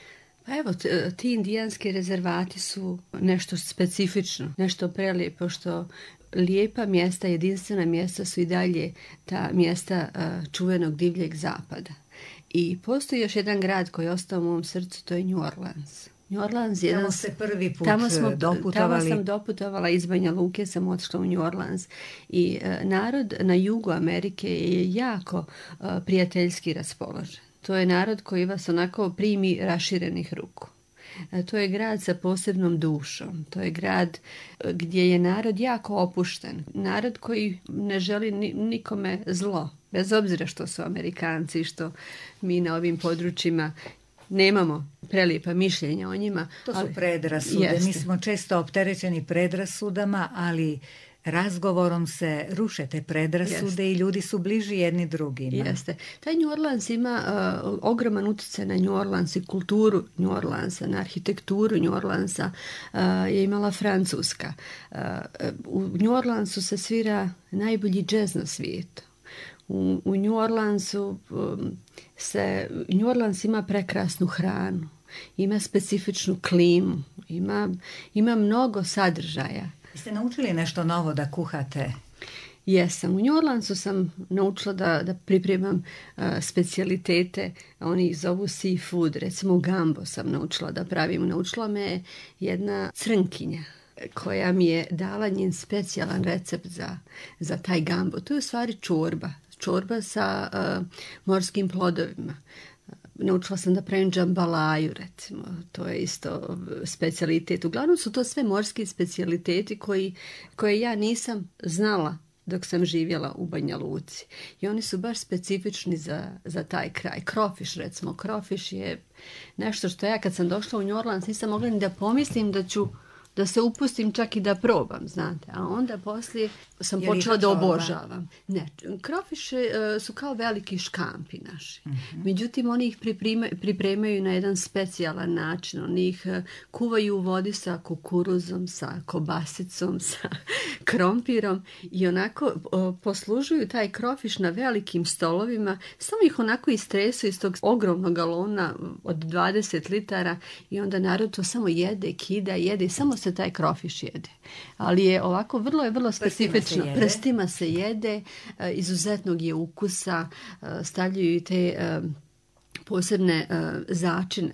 Pa evo, ti indijanski rezervati su nešto specifično, nešto prelijepo, što lijepa mjesta, jedinstvena mjesta su i dalje ta mjesta uh, čuvenog divljeg zapada. I postoji još jedan grad koji je ostao u mom srcu, to je New Orleans. New Orleans je tamo jedan... se prvi put tamo smo, doputovali. Tamo sam doputovala iz Banja Luke, sam otišla u New Orleans. I uh, narod na jugu Amerike je jako uh, prijateljski raspoložen. To je narod koji vas onako primi raširenih ruku. To je grad sa posebnom dušom. To je grad gdje je narod jako opušten. Narod koji ne želi nikome zlo. Bez obzira što su Amerikanci, što mi na ovim područjima nemamo prelijepa mišljenja o njima. To su ali, predrasude. jeste. Mi smo često opterećeni predrasudama, ali razgovorom se ruše te predrasude. Jeste. I ljudi su bliži jedni drugima. Jeste. Taj New Orleans ima uh, ogroman utjecaj na New Orleans i kulturu New Orleansa, na arhitekturu New Orleansa uh, je imala Francuska. Uh, u New Orleansu se svira najbolji džez na svijetu. U, u New Orleansu um, se, New Orleans ima prekrasnu hranu, ima specifičnu klimu, ima, ima mnogo sadržaja. Jeste naučili nešto novo da kuhate? Jesam. U New Orleansu sam naučila da, da pripremam uh, specijalitete, oni ih zovu seafood, recimo gambo sam naučila da pravim. Naučila me jedna crnkinja koja mi je dala njen specijalan recept za, za taj gambo. To je u stvari čorba. Čorba sa uh, morskim plodovima. Naučila sam da pravim džambalaju, recimo. To je isto specijalitet. Uglavnom su to sve morski specijaliteti koji, koje ja nisam znala dok sam živjela u Banja Luci. I oni su baš specifični za, za taj kraj. Krofiš, recimo. Krofiš je nešto što ja kad sam došla u New Orleans nisam mogla ni da pomislim da ću da se upustim čak i da probam, znate. A onda poslije sam počela da obožavam. Ne, krofiše uh, su kao veliki škampi naši. Uh-huh. Međutim, oni ih priprema, pripremaju na jedan specijalan način. Oni ih uh, kuvaju u vodi sa kukuruzom, sa kobasicom, sa krompirom i onako uh, poslužuju taj krofiš na velikim stolovima. Samo ih onako istresu iz tog ogromnog galona od dvadeset litara i onda narod to samo jede, kida, jede i samo se taj krofiš jede. Ali je ovako vrlo je vrlo specifično. Prstima se jede, izuzetnog je ukusa, stavljaju te posebne začine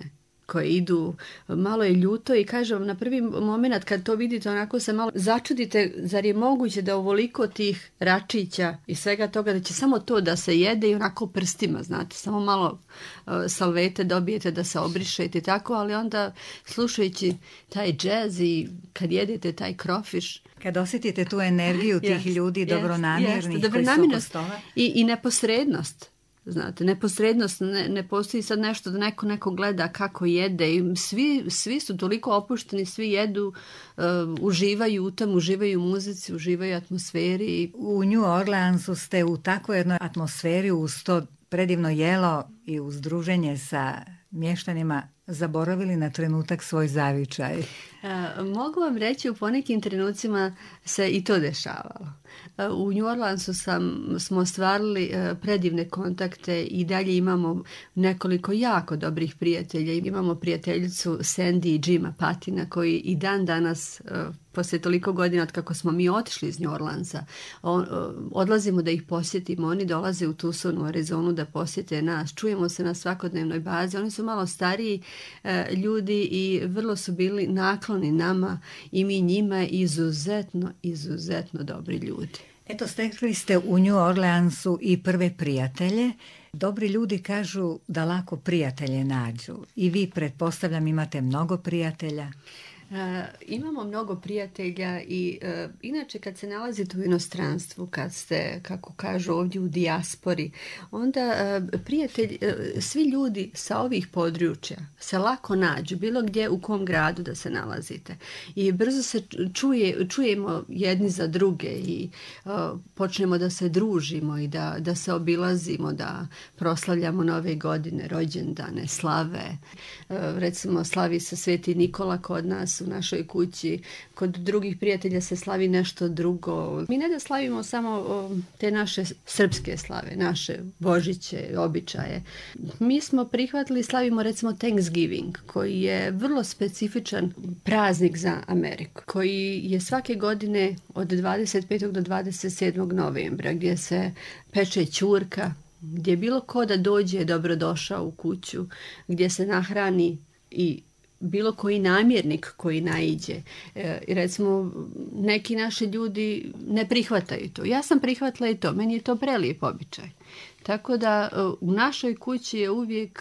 koje idu, malo je ljuto i kažem na prvi moment kad to vidite onako se malo začudite, zar je moguće da ovoliko tih račića i svega toga da će samo to da se jede i onako prstima, znate, samo malo uh, salvete dobijete da se obrišete i tako, ali onda slušajući taj džez i kad jedete taj krofiš, kad osjetite tu energiju tih jest, ljudi jest, dobronamjernih jest, koji su oko stola. I, i neposrednost. Znate, neposrednost, ne, ne postoji sad nešto da neko neko gleda kako jede i svi, svi su toliko opušteni, svi jedu, uh, uživaju u tom, uživaju u muzici, uživaju u atmosferi. U New Orleansu ste u takvoj jednoj atmosferi uz to predivno jelo i uz druženje sa mještanima zaboravili na trenutak svoj zavičaj. Uh, mogu vam reći, u ponekim trenucima se i to dešavalo. Uh, u New Orleansu sam, smo ostvarili uh, predivne kontakte i dalje imamo nekoliko jako dobrih prijatelja. Imamo prijateljicu Sandy i Jima Patina koji i dan danas, uh, poslije toliko godina od kako smo mi otišli iz New Orleansa, on, uh, odlazimo da ih posjetimo. Oni dolaze u Tucson, u Arizonu da posjete nas. Čujemo se na svakodnevnoj bazi. Oni su malo stariji uh, ljudi i vrlo su bili nakloni nama i mi njima, izuzetno, izuzetno dobri ljudi. Eto, stekli ste u New Orleansu i prve prijatelje. Dobri ljudi kažu da lako prijatelje nađu. I vi, pretpostavljam, imate mnogo prijatelja. Uh, imamo mnogo prijatelja i uh, inače kad se nalazite u inostranstvu, kad ste, kako kažu ovdje, u dijaspori, onda uh, prijatelj, uh, svi ljudi sa ovih područja se lako nađu, bilo gdje u kom gradu da se nalazite. I brzo se čuje, čujemo jedni za druge i uh, počnemo da se družimo i da, da se obilazimo, da proslavljamo nove godine, rođendane, slave. Uh, recimo slavi se Sveti Nikola kod nas u našoj kući, kod drugih prijatelja se slavi nešto drugo. Mi ne da slavimo samo o, te naše srpske slave, naše Božiće, običaje. Mi smo prihvatili, slavimo recimo Thanksgiving, koji je vrlo specifičan praznik za Ameriku, koji je svake godine od dvadeset petog do dvadeset sedmog novembra, gdje se peče ćurka, gdje bilo ko da dođe je dobrodošao u kuću, gdje se nahrani i bilo koji namjernik koji naiđe. E, recimo, neki naši ljudi ne prihvataju to. Ja sam prihvatila i to. Meni je to prelijep običaj. Tako da u našoj kući je uvijek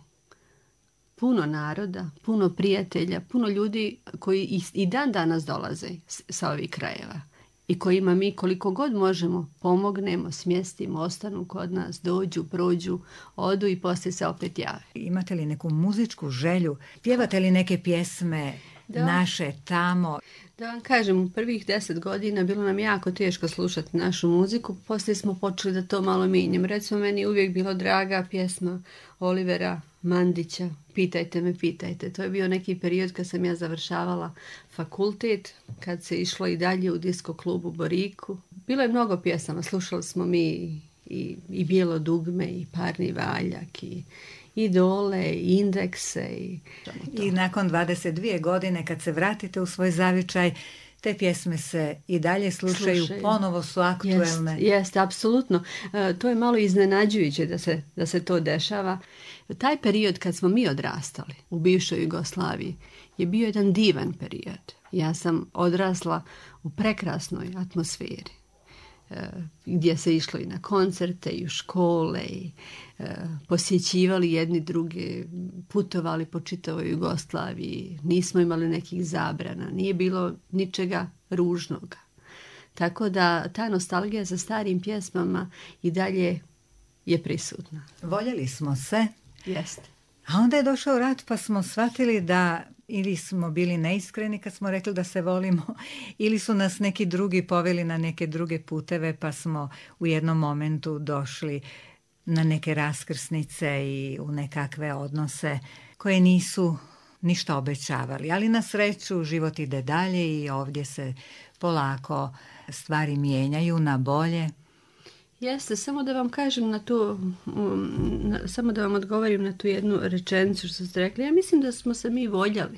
puno naroda, puno prijatelja, puno ljudi koji i dan danas dolaze sa ovih krajeva. I kojima mi koliko god možemo pomognemo, smjestimo, ostanu kod nas, dođu, prođu, odu i poslije se opet jave. Imate li neku muzičku želju? Pjevate li neke pjesme da. naše tamo? Da vam kažem, u prvih deset godina bilo nam jako teško slušati našu muziku, poslije smo počeli da to malo mijenjamo. Recimo, meni je uvijek bilo draga pjesma Olivera Mandića, Pitajte me, pitajte. To je bio neki period kad sam ja završavala fakultet, kad se išlo i dalje u disko klubu Boriku. Bilo je mnogo pjesama, slušali smo mi i, i Bijelo dugme, i Parni valjak, i Idole, i Indekse. I, I nakon dvadeset dvije godine kad se vratite u svoj zavičaj, te pjesme se i dalje slušaju, slušaju. Ponovo su aktuelne. Jest, jest, apsolutno. E, to je malo iznenađujuće da se, da se to dešava. Taj period kad smo mi odrastali u bivšoj Jugoslaviji je bio jedan divan period. Ja sam odrasla u prekrasnoj atmosferi, e, gdje se išlo i na koncerte i u škole i e, posjećivali jedni druge, putovali po čitavoj Jugoslaviji, nismo imali nekih zabrana, nije bilo ničega ružnoga. Tako da ta nostalgija za starim pjesmama i dalje je prisutna. Voljeli smo se. Jeste. A onda je došao rat pa smo shvatili da ili smo bili neiskreni kad smo rekli da se volimo, ili su nas neki drugi poveli na neke druge puteve pa smo u jednom momentu došli na neke raskrsnice i u nekakve odnose koje nisu ništa obećavali. Ali na sreću život ide dalje i ovdje se polako stvari mijenjaju na bolje. Jeste, samo da vam kažem na to, um, samo da vam odgovorim na tu jednu rečenicu što ste rekli. Ja mislim da smo se mi voljeli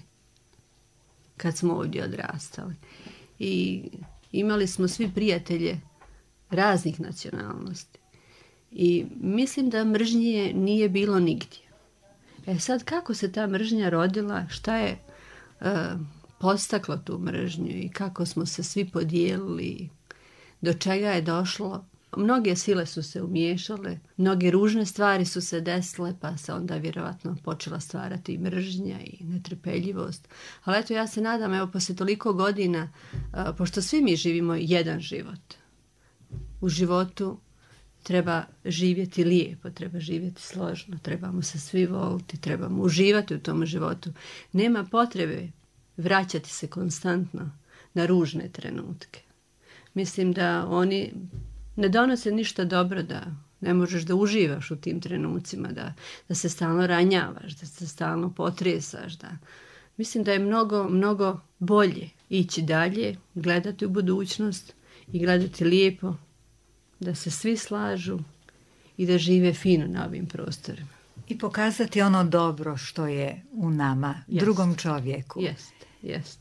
kad smo ovdje odrastali. I imali smo svi prijatelje raznih nacionalnosti. I mislim da mržnje nije bilo nigdje. E sad, kako se ta mržnja rodila, šta je uh, podstaklo tu mržnju i kako smo se svi podijelili, do čega je došlo? Mnoge sile su se umiješale, mnoge ružne stvari su se desile, pa se onda vjerovatno počela stvarati i mržnja i netrpeljivost. Ali eto, ja se nadam, evo, poslije toliko godina, uh, pošto svi mi živimo jedan život, u životu treba živjeti lijepo, treba živjeti složno, trebamo se svi voliti, trebamo uživati u tom životu. Nema potrebe vraćati se konstantno na ružne trenutke. Mislim da oni ne donose ništa dobro, da ne možeš da uživaš u tim trenucima, da, da se stalno ranjavaš, da se stalno potresaš. Da. Mislim da je mnogo, mnogo bolje ići dalje, gledati u budućnost i gledati lijepo, da se svi slažu i da žive fino na ovim prostorima. I pokazati ono dobro što je u nama, Jest. drugom čovjeku. Jest, jest.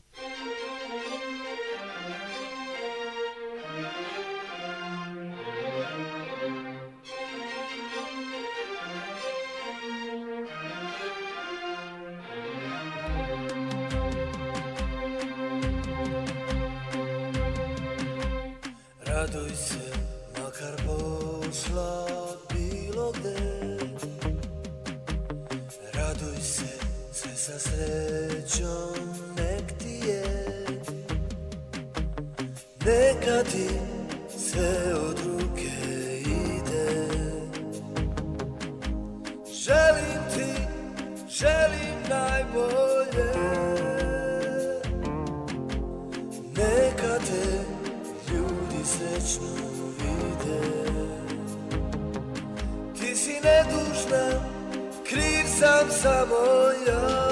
Raduj se, makar pošla bilo gde. Raduj se, sve sa srećom nek ti je. Neka ti sve od ruke ide. Želim ti, želim najbolje. Neka te ljudi srećno vide. Ti si nedužna, kriv sam samo ja.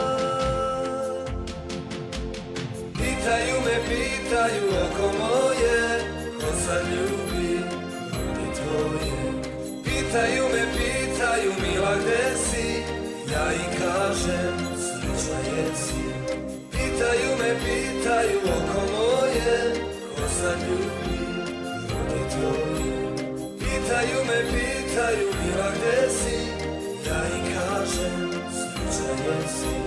Pitaju me, pitaju oko moje, ko sad ljubi ljudi tvoje. Pitaju me, pitaju mila gde si, ja im kažem srećna jesi. Pitaju me, pitaju oko moje, ko sad ljubi ljudi tvoje. Pitaju me, pitaju mila gde si, ja im kažem srećna jesi.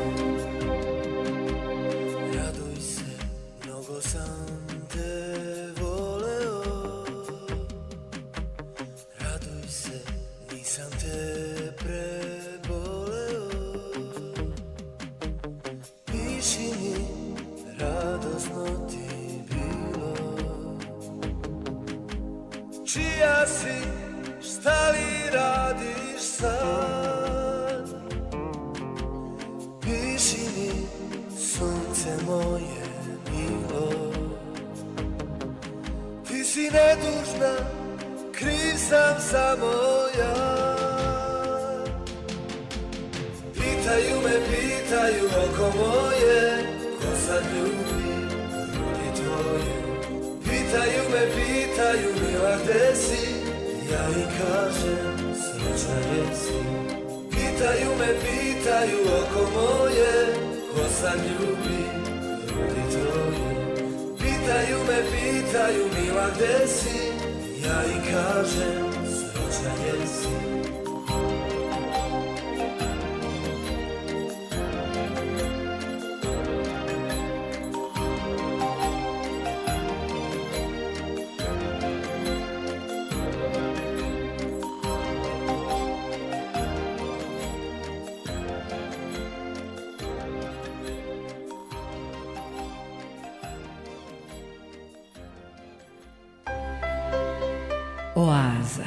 Raduj se, mnogo sam te voleo. Raduj se, nisam te preboleo. Piši mi, radosno ti bilo. Čija si, šta li radiš sad? Piši mi, sunce moje milo. Ti si nedužna, kriv sam samo ja. Pitaju me, pitaju oko moje, ko sad ljubi ljudi tvoje. Pitaju me, pitaju mila gde si, ja im kažem srećna jesi. Pitaju me, pitaju oko moje, ko sad ljubi ljudi tvoje. Pitaju me, pitaju mila gde si, ja im kažem srećna jesi. Oaza.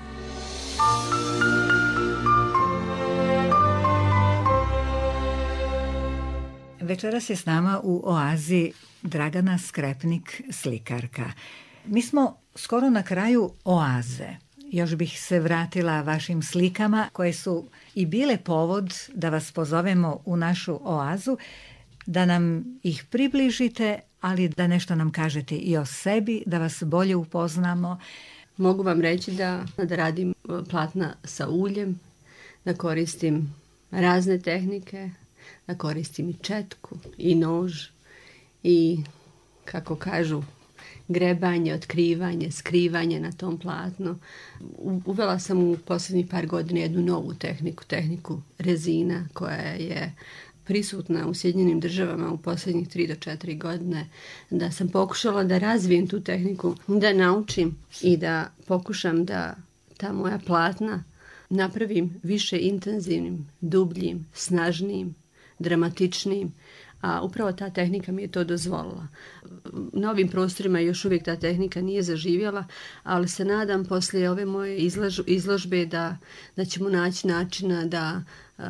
Večeras je s nama u Oazi Dragana Skrepnik, slikarka. Mi smo skoro na kraju Oaze. Još bih se vratila vašim slikama koje su i bile povod da vas pozovemo u našu Oazu, da nam ih približite, ali da nešto nam kažete i o sebi, da vas bolje upoznamo. Mogu vam reći da, da radim platna sa uljem, da koristim razne tehnike, da koristim i četku i nož i, kako kažu grebanje, otkrivanje, skrivanje na tom platnu. Uvela sam u posljednjih par godina jednu novu tehniku, tehniku rezina, koja je prisutna u Sjedinjenim Državama u posljednjih tri do četiri godine, da sam pokušala da razvijem tu tehniku, da naučim i da pokušam da ta moja platna napravim više intenzivnim, dubljim, snažnijim, dramatičnijim, a upravo ta tehnika mi je to dozvolila. Na ovim prostorima još uvijek ta tehnika nije zaživjela, ali se nadam poslije ove moje izlož, izložbe da, da ćemo naći načina da,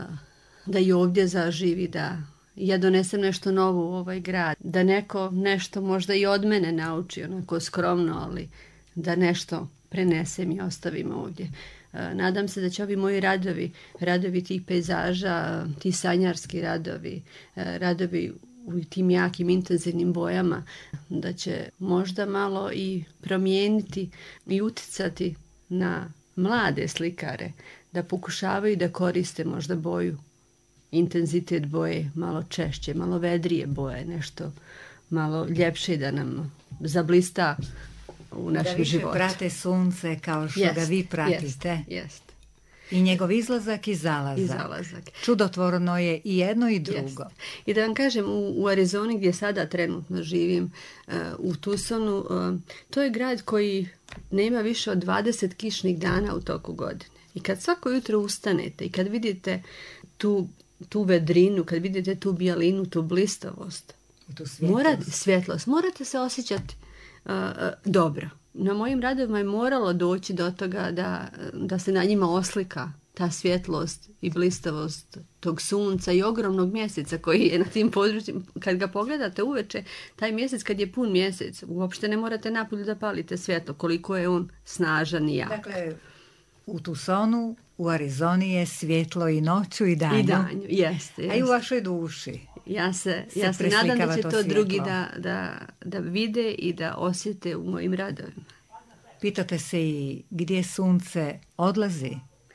da i ovdje zaživi, da ja donesem nešto novo u ovaj grad, da neko nešto možda i od mene nauči, onako skromno, ali da nešto prenesem i ostavim ovdje. Nadam se da će ovi moji radovi, radovi tih pejzaža, ti sanjarski radovi, radovi u tim jakim intenzivnim bojama, da će možda malo i promijeniti i uticati na mlade slikare, da pokušavaju da koriste možda boju, intenzitet boje, malo češće, malo vedrije boje, nešto malo ljepše da nam zablista u našem da više životu. Prate sunce kao što jest, ga vi pratite. Jest, jest. I njegov izlazak i zalazak. I zalazak. Čudotvorno je i jedno i drugo. Jest. I da vam kažem, u, u Arizoni gdje sada trenutno živim, uh, u Tucsonu, uh, to je grad koji nema više od dvadeset kišnih dana u toku godine. I kad svako jutro ustanete i kad vidite tu, tu vedrinu, kad vidite tu bijelinu, tu blistavost, tu svjetlost. Morate, svjetlost, morate se osjećati uh, dobro. Na mojim radovima je moralo doći do toga da, da se na njima oslika ta svjetlost i blistavost tog sunca i ogromnog mjeseca koji je na tim područjima. Kad ga pogledate uveče, taj mjesec kad je pun mjesec, uopšte ne morate napolju da palite svjetlo, koliko je on snažan i jak. Dakle, u Tucsonu, u Arizoni je svjetlo i noću i danju. I danju, jeste. A i u vašoj duši. Ja se, se ja se nadam da će to, to drugi da, da, da vide i da osjete u mojim radovima. Pitate se i gdje sunce odlazi?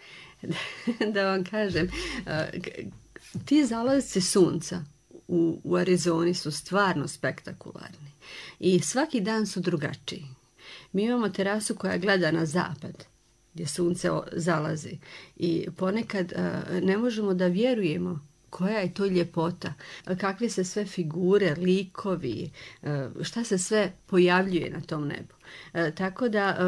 Da vam kažem, ti zalasci sunca u, u Arizoni su stvarno spektakularni i svaki dan su drugačiji. Mi imamo terasu koja gleda na zapad, gdje sunce zalazi i ponekad ne možemo da vjerujemo koja je to ljepota, kakve se sve figure, likovi, šta se sve pojavljuje na tom nebu. Tako da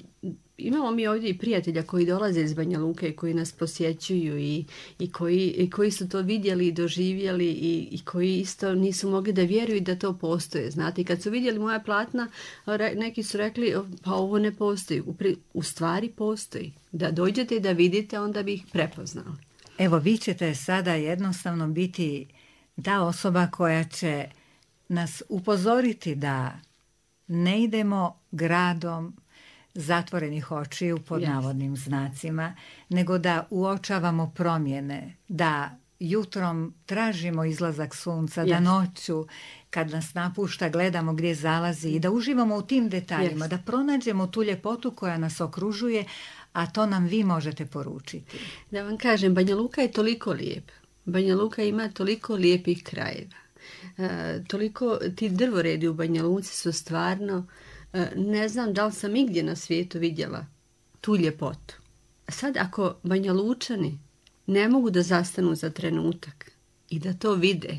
imamo mi ovdje i prijatelja koji dolaze iz Banja Luke i koji nas posjećuju i, i, koji, i koji su to vidjeli i doživjeli i, i koji isto nisu mogli da vjeruju da to postoje. Znate, i kad su vidjeli moja platna, neki su rekli pa ovo ne postoji. U, u stvari postoji. Da dođete i da vidite, onda bi ih prepoznali. Evo, vi ćete sada jednostavno biti ta osoba koja će nas upozoriti da ne idemo gradom zatvorenih očiju pod yes. navodnim znacima, nego da uočavamo promjene, da jutrom tražimo izlazak sunca, yes. da noću kad nas napušta gledamo gdje zalazi i da uživamo u tim detaljima, yes. da pronađemo tu ljepotu koja nas okružuje, a to nam vi možete poručiti. Da vam kažem, Banja Luka je toliko lijep. Banja Luka ima toliko lijepih krajeva. E, toliko, ti drvoredi u Banja Luci su stvarno, e, ne znam da li sam igdje na svijetu vidjela tu ljepotu. Sad ako Banja Lučani ne mogu da zastanu za trenutak i da to vide,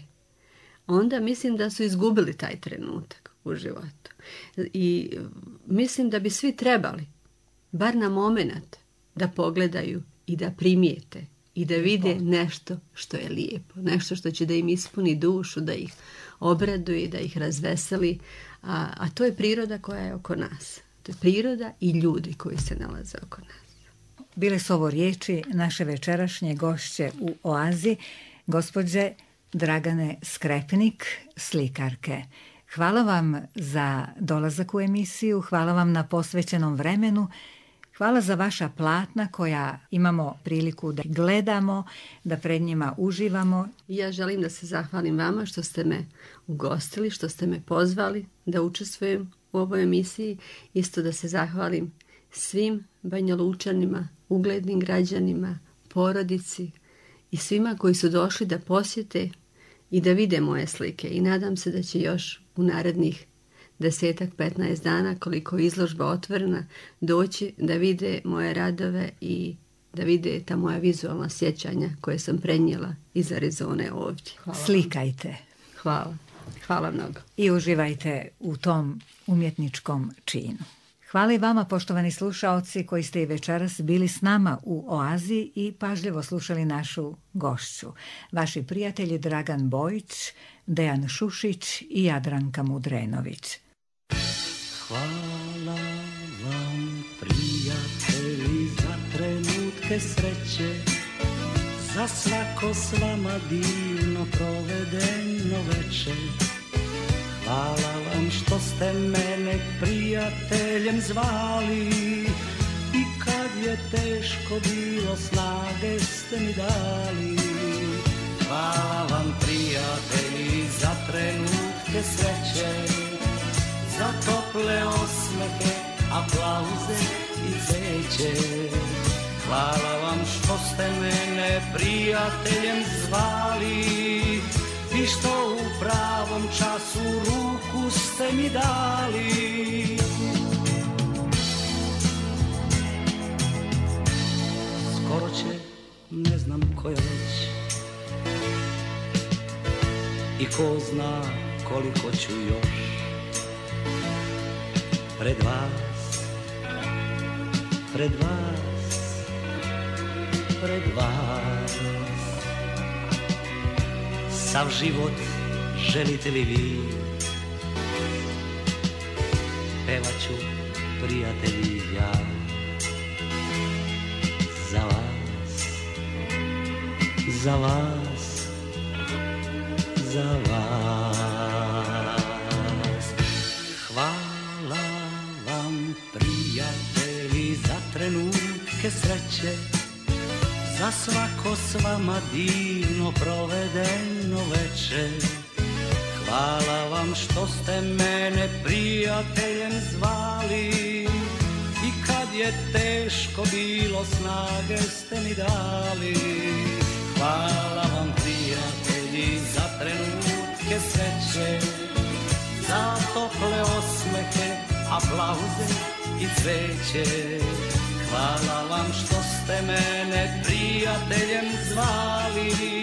onda mislim da su izgubili taj trenutak u životu. I mislim da bi svi trebali bar na moment da pogledaju i da primijete i da vide nešto što je lijepo, nešto što će da im ispuni dušu, da ih obraduje, da ih razveseli, a, a to je priroda koja je oko nas. To je priroda i ljudi koji se nalaze oko nas. Bile su ovo riječi naše večerašnje gošće u Oazi, gospođe Dragane Skrepnik, slikarke. Hvala vam za dolazak u emisiju, hvala vam na posvećenom vremenu, hvala za vaša platna koja imamo priliku da gledamo, da pred njima uživamo. Ja želim da se zahvalim vama što ste me ugostili, što ste me pozvali da učestvujem u ovoj emisiji. Isto da se zahvalim svim Banjalučanima, uglednim građanima, porodici i svima koji su došli da posjete i da vide moje slike. I nadam se da će još u narednih desetak, petnaest dana koliko je izložba otvorena, doći da vide moje radove i da vide ta moja vizualna sjećanja koje sam prenijela iz Arizone ovdje. Hvala. Slikajte. Hvala. Hvala mnogo. I uživajte u tom umjetničkom činu. Hvala i vama, poštovani slušaoci, koji ste i večeras bili s nama u Oazi i pažljivo slušali našu gošću. Vaši prijatelji Dragan Bojić, Dejan Šušić i Jadranka Mudrenović. Hvala vam, prijatelji, za trenutke sreće, za svako s vama divno provedeno večer. Hvala vam što ste mene prijateljem zvali i kad je teško bilo snage ste mi dali. Hvala vam, prijatelji, za trenutke sreće, za tople osmehe, aplauze i cveće. Hvala vam što ste mene prijateljem zvali i što u pravom času ruku ste mi dali. Skoro će, ne znam koja već, i ko zna koliko ću još pred vas, pred vas, pred vas. Sav život želite li vi, pevat ću, prijatelji, ja za vas, za vas, za vas. Hvala vam, prijatelji, za trenutke sreće, za svako s vama divno provedeno večer. Hvala vam što ste mene prijateljem zvali i kad je teško bilo snage ste mi dali. Hvala vam, prijatelji, za trenutke sreće, za tople osmehe, aplauze i cveće. Hvala vam što ste mene prijateljem zvali